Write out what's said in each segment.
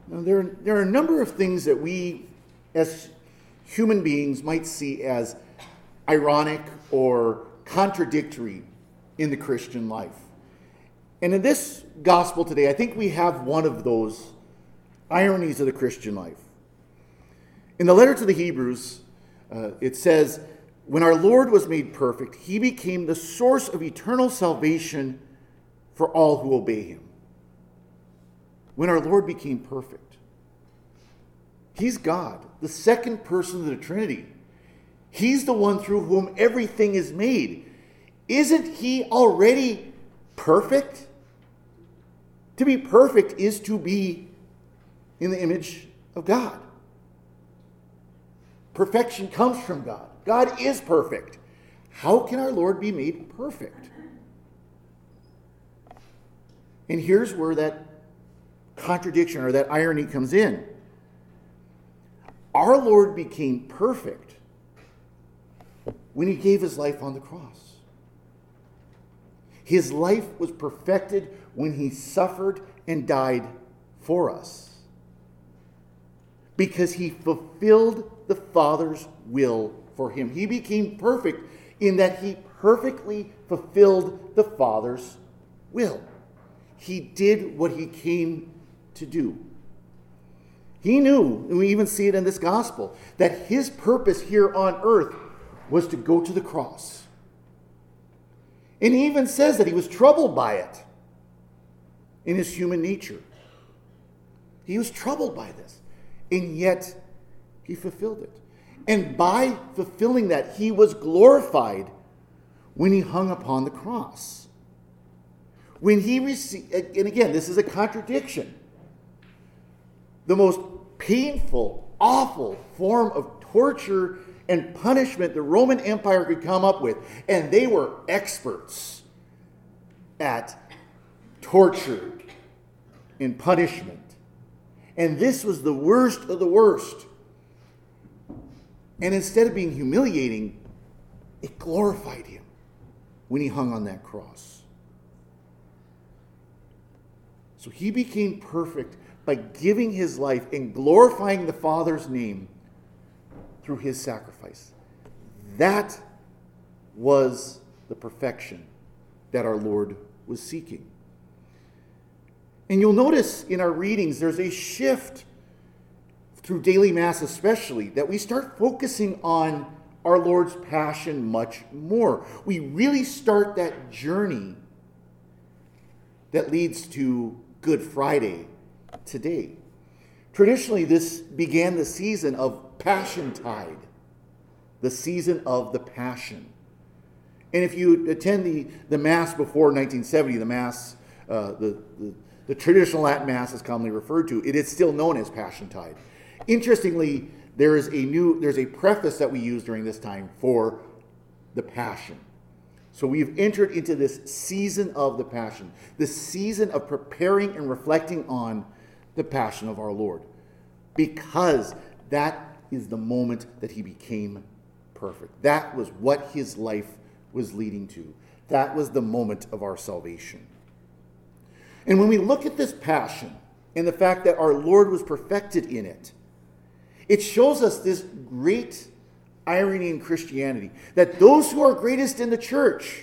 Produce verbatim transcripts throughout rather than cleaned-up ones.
Now, there, there are a number of things that we, as human beings, might see as ironic or contradictory in the Christian life. And in this gospel today, I think we have one of those ironies of the Christian life. In the letter to the Hebrews, uh, it says, when our Lord was made perfect, he became the source of eternal salvation for all who obey him. When our Lord became perfect. He's God, the second person of the Trinity. He's the one through whom everything is made. Isn't he already perfect? To be perfect is to be in the image of God. Perfection comes from God. God is perfect. How can our Lord be made perfect? And here's where that contradiction or that irony comes in. Our Lord became perfect when he gave his life on the cross. His life was perfected when he suffered and died for us. Because he fulfilled the Father's will for him. He became perfect in that he perfectly fulfilled the Father's will. He did what he came to do. He knew, and we even see it in this gospel, that his purpose here on earth was to go to the cross. And he even says that he was troubled by it in his human nature. He was troubled by this, and yet he fulfilled it. And by fulfilling that, he was glorified when he hung upon the cross. When he received, and again, this is a contradiction. The most painful, awful form of torture and punishment the Roman Empire could come up with. And they were experts at torture and punishment. And this was the worst of the worst. And instead of being humiliating, it glorified him when he hung on that cross. So he became perfect by giving his life and glorifying the Father's name through his sacrifice. That was the perfection that our Lord was seeking. And you'll notice in our readings there's a shift through daily Mass especially, that we start focusing on our Lord's passion much more. We really start that journey that leads to Good Friday today. Traditionally, this began the season of Passiontide, the season of the Passion. And if you attend the, the Mass before nineteen seventy, the Mass, uh, the, the, the traditional Latin Mass is commonly referred to, it is still known as Passiontide. Interestingly, there is a new, there's a preface that we use during this time for the Passion. So we've entered into this season of the Passion, this season of preparing and reflecting on the Passion of our Lord, because that is the moment that he became perfect. That was what his life was leading to. That was the moment of our salvation. And when we look at this Passion and the fact that our Lord was perfected in it, it shows us this great irony in Christianity, that those who are greatest in the church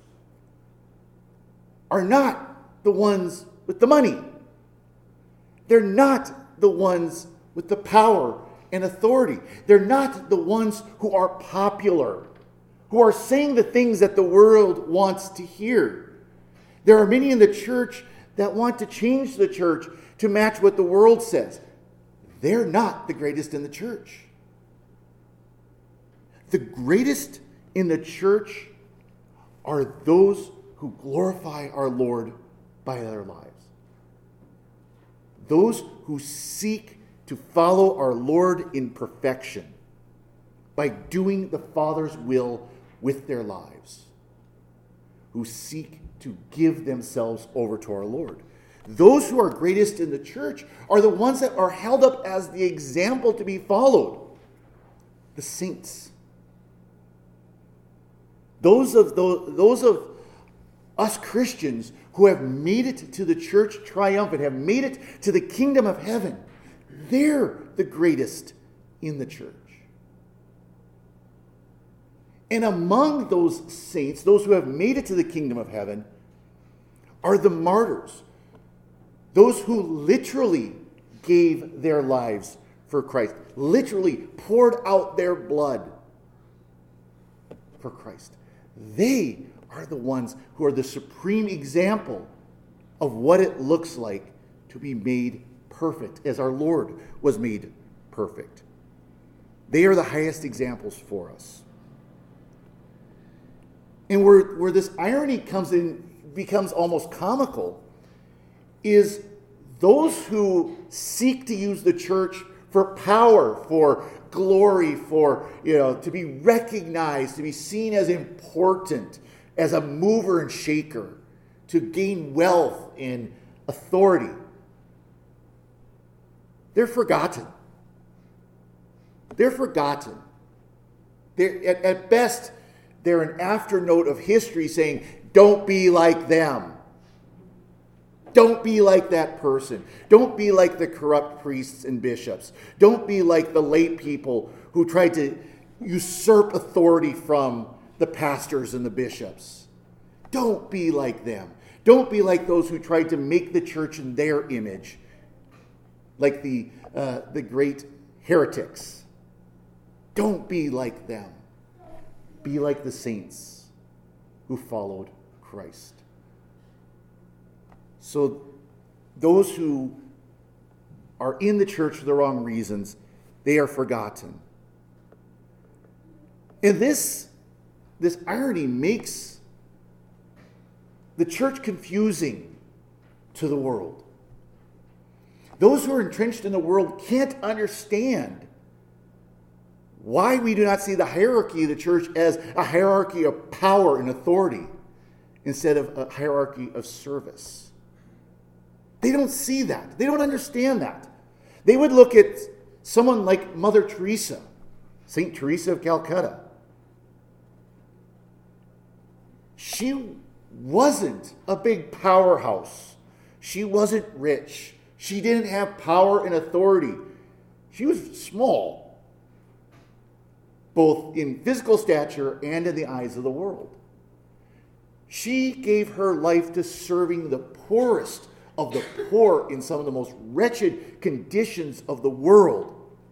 are not the ones with the money. They're not the ones with the power and authority. They're not the ones who are popular, who are saying the things that the world wants to hear. There are many in the church that want to change the church to match what the world says. They're not the greatest in the church. The greatest in the church are those who glorify our Lord by their lives. Those who seek to follow our Lord in perfection by doing the Father's will with their lives. Who seek to give themselves over to our Lord. Those who are greatest in the church are the ones that are held up as the example to be followed. The saints. Those of those, those of us Christians who have made it to the church triumphant, have made it to the kingdom of heaven, They're the greatest in the church. And among those saints, those who have made it to the kingdom of heaven, are the martyrs. Those who literally gave their lives for Christ. Literally poured out their blood for Christ. They are the ones who are the supreme example of what it looks like to be made perfect, as our Lord was made perfect. They are the highest examples for us. And where, where this irony comes in, becomes almost comical, is those who seek to use the church for power, for glory, for, you know, to be recognized, to be seen as important, as a mover and shaker, to gain wealth and authority. They're forgotten. They're forgotten. They're, at, at best, they're an afternote of history saying, don't be like them. Don't be like that person. Don't be like the corrupt priests and bishops. Don't be like the lay people who tried to usurp authority from the pastors and the bishops. Don't be like them. Don't be like those who tried to make the church in their image, like the, uh, the great heretics. Don't be like them. Be like the saints who followed Christ. So those who are in the church for the wrong reasons, they are forgotten. And this, this irony makes the church confusing to the world. Those who are entrenched in the world can't understand why we do not see the hierarchy of the church as a hierarchy of power and authority instead of a hierarchy of service. They don't see that. They don't understand that. They would look at someone like Mother Teresa, Saint Teresa of Calcutta. She wasn't a big powerhouse. She wasn't rich. She didn't have power and authority. She was small, both in physical stature and in the eyes of the world. She gave her life to serving the poorest of the poor in some of the most wretched conditions of the world.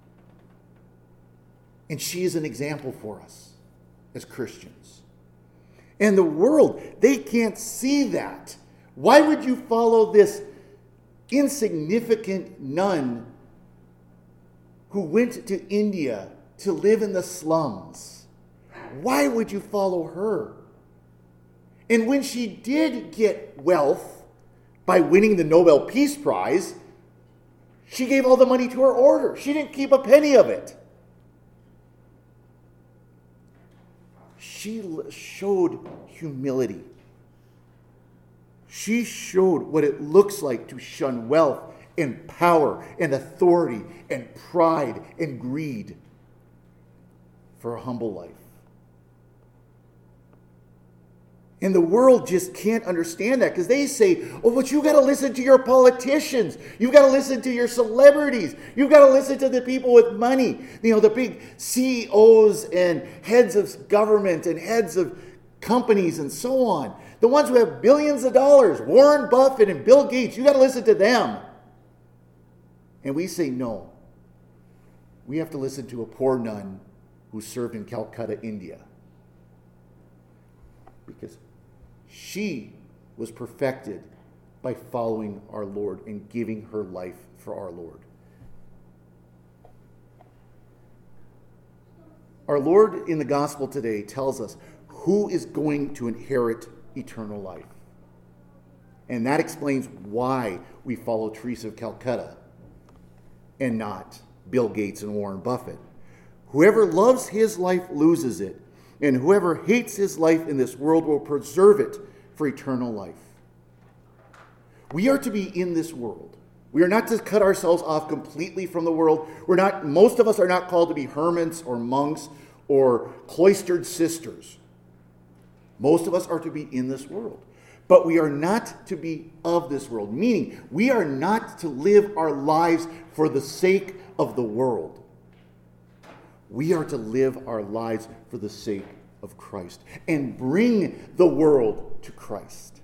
And she is an example for us as Christians. And the world, they can't see that. Why would you follow this insignificant nun who went to India to live in the slums? Why would you follow her? And when she did get wealth by winning the Nobel Peace Prize, she gave all the money to her order. She didn't keep a penny of it. She showed humility. She showed what it looks like to shun wealth and power and authority and pride and greed for a humble life. And the world just can't understand that because they say, oh, but you got to listen to your politicians. You've got to listen to your celebrities. You've got to listen to the people with money. You know, the big C E Os and heads of government and heads of companies and so on. The ones who have billions of dollars, Warren Buffett and Bill Gates, you got to listen to them. And we say, no. We have to listen to a poor nun who served in Calcutta, India. Because she was perfected by following our Lord and giving her life for our Lord. Our Lord in the gospel today tells us who is going to inherit eternal life. And that explains why we follow Teresa of Calcutta and not Bill Gates and Warren Buffett. Whoever loves his life loses it. And whoever hates his life in this world will preserve it for eternal life. We are to be in this world. We are not to cut ourselves off completely from the world. We're not, most of us are not called to be hermits or monks or cloistered sisters. Most of us are to be in this world. but we are not to be of this world. Meaning, we are not to live our lives for the sake of the world. We are to live our lives for the sake of Christ and bring the world to Christ.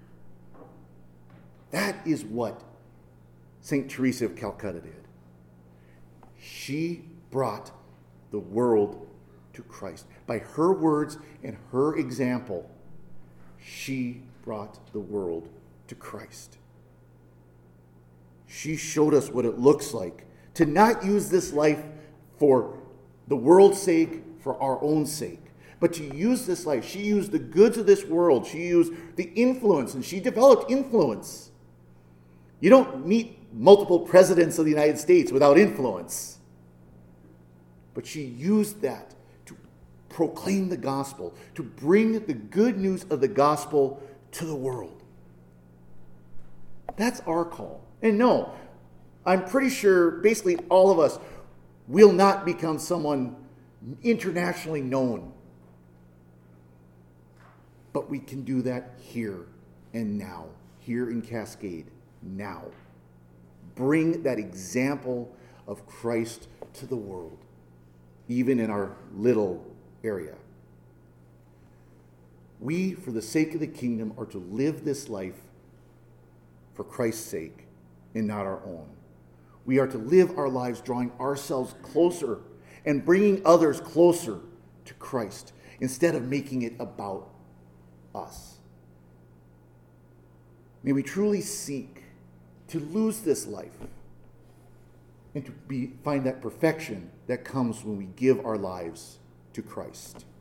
That is what Saint Teresa of Calcutta did. She brought the world to Christ. By her words and her example, she brought the world to Christ. She showed us what it looks like to not use this life for the world's sake, for our own sake, but to use this life. She used the goods of this world. She used the influence, and she developed influence. You don't meet multiple presidents of the United States without influence. But she used that to proclaim the gospel, to bring the good news of the gospel to the world. That's our call. And no, I'm pretty sure basically all of us will not become someone internationally known. But we can do that here and now, here in Cascade, now. Bring that example of Christ to the world, even in our little area. We, for the sake of the kingdom, are to live this life for Christ's sake and not our own. We are to live our lives drawing ourselves closer and bringing others closer to Christ instead of making it about us. May we truly seek to lose this life and to be, find that perfection that comes when we give our lives to Christ.